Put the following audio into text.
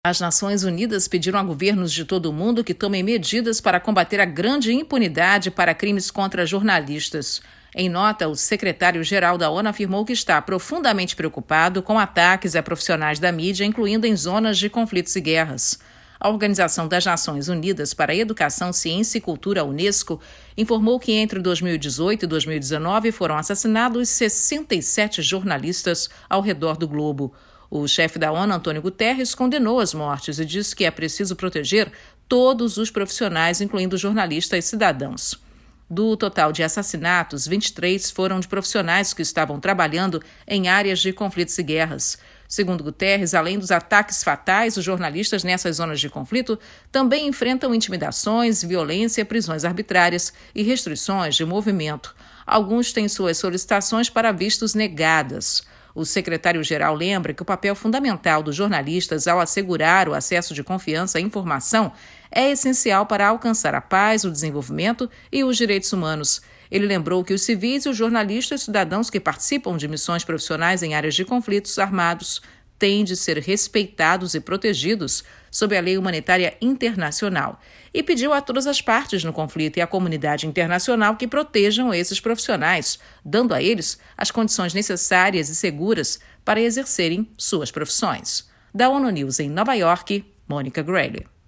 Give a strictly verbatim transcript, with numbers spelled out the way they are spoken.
As Nações Unidas pediram a governos de todo o mundo que tomem medidas para combater a grande impunidade para crimes contra jornalistas. Em nota, o secretário-geral da ONU afirmou que está profundamente preocupado com ataques a profissionais da mídia, incluindo em zonas de conflitos e guerras. A Organização das Nações Unidas para a Educação, Ciência e Cultura, a Unesco, informou que entre dois mil e dezoito e dois mil e dezenove foram assassinados sessenta e sete jornalistas ao redor do globo. O chefe da ONU, Antônio Guterres, condenou as mortes e disse que é preciso proteger todos os profissionais, incluindo jornalistas e cidadãos. Do total de assassinatos, vinte e três foram de profissionais que estavam trabalhando em áreas de conflitos e guerras. Segundo Guterres, além dos ataques fatais, os jornalistas nessas zonas de conflito também enfrentam intimidações, violência, prisões arbitrárias e restrições de movimento. Alguns têm suas solicitações para vistos negadas. O secretário-geral lembra que o papel fundamental dos jornalistas ao assegurar o acesso de confiança à informação é essencial para alcançar a paz, o desenvolvimento e os direitos humanos. Ele lembrou que os civis e os jornalistas cidadãos que participam de missões profissionais em áreas de conflitos armados têm de ser respeitados e protegidos sob a lei humanitária internacional e pediu a todas as partes no conflito e à comunidade internacional que protejam esses profissionais, dando a eles as condições necessárias e seguras para exercerem suas profissões. Da ONU News em Nova York, Mônica Grayle.